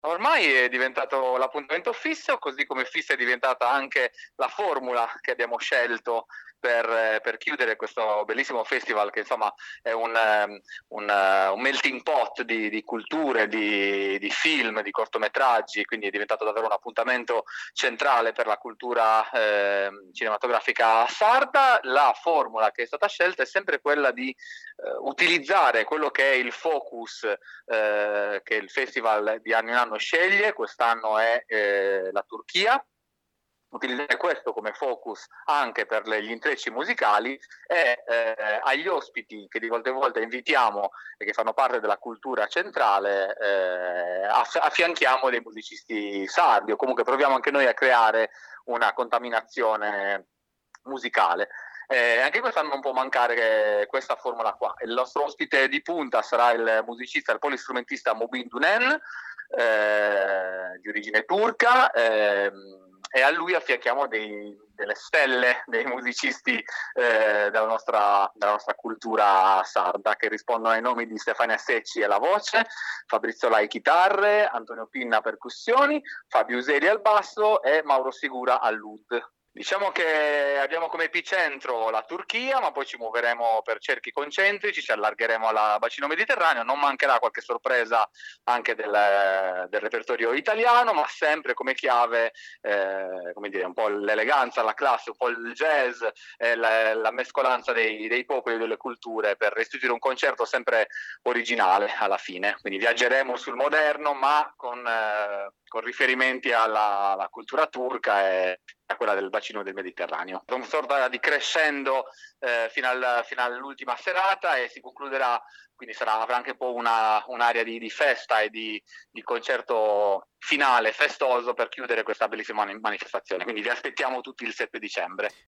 Ormai è diventato l'appuntamento fisso, così come fissa è diventata anche la formula che abbiamo scelto per chiudere questo bellissimo festival, che insomma è un melting pot di culture, di film, di cortometraggi, quindi è diventato davvero un appuntamento centrale per la cultura cinematografica sarda. La formula che è stata scelta è sempre quella di utilizzare quello che è il focus che il festival di anno in anno sceglie. Quest'anno è la Turchia. Utilizzare questo come focus anche per gli intrecci musicali e agli ospiti che di volta in volta invitiamo e che fanno parte della cultura centrale affianchiamo dei musicisti sardi, o comunque proviamo anche noi a creare una contaminazione musicale. Anche quest'anno non può mancare questa formula qua. Il nostro ospite di punta sarà il musicista, il polistrumentista Mubin Dunen, di origine turca, e a lui affianchiamo delle stelle, dei musicisti della nostra cultura sarda, che rispondono ai nomi di Stefania Secci alla voce, Fabrizio Lai chitarre, Antonio Pinna percussioni, Fabio Useri al basso e Mauro Sigura all'ud. Diciamo che abbiamo come epicentro la Turchia, ma poi ci muoveremo per cerchi concentrici, ci allargheremo al bacino mediterraneo, non mancherà qualche sorpresa anche del repertorio italiano, ma sempre come chiave, come dire, un po' l'eleganza, la classe, un po' il jazz, la mescolanza dei popoli e delle culture per restituire un concerto sempre originale alla fine. Quindi viaggeremo sul moderno, ma con riferimenti alla cultura turca e a quella del bacino del Mediterraneo. Una sorta di crescendo fino all'ultima serata, e si concluderà, quindi avrà anche un po' un'area di festa e di concerto finale festoso per chiudere questa bellissima manifestazione. Quindi vi aspettiamo tutti il 7 dicembre.